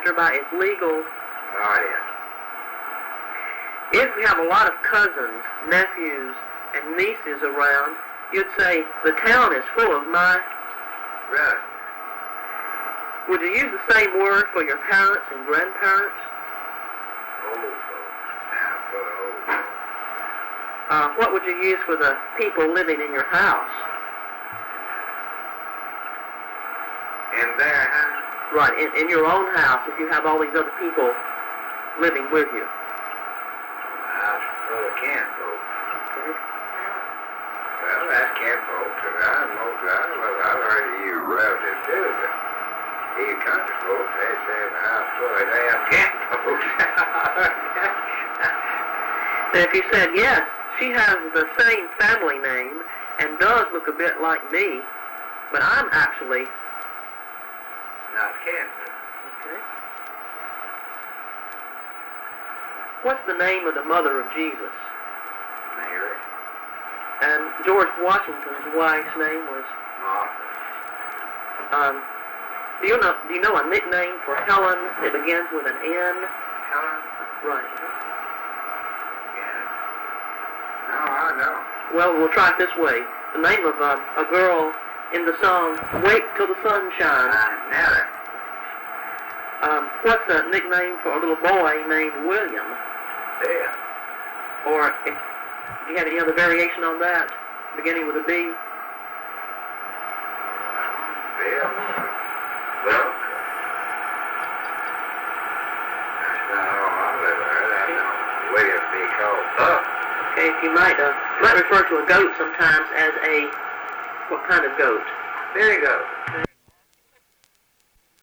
after by is legal. Oh, yeah. If you have a lot of cousins, nephews, and nieces around, you'd say the town is full of my. Right. Would you use the same word for your parents and grandparents? Old folks. Now, for old folks. What would you use for the people living in your house? In their house? Right, in your own house, if you have all these other people living with you. House full of camp folks. Okay. Well, that's camp folks. And I've heard of you relatives too, but you country folks, they say the house full of damn camp folks. And if you said, yes, she has the same family name and does look a bit like me, but I'm actually... Not camp. Okay. What's the name of the mother of Jesus? Mary. And George Washington's wife's name was... Martha. Do you know a nickname for Helen that begins with an N? Helen? Right. Yeah. No, I know. Well, we'll try it this way. The name of a girl in the song "Wait Till the Sun Shines." Never. What's a nickname for a little boy named William? Bill. Or if you have any other variation on that, beginning with a B? Bill. Well, that's not all I've ever heard. I know William be called Buck. Okay, if you might refer to a goat sometimes as a, what kind of goat? Billy goat.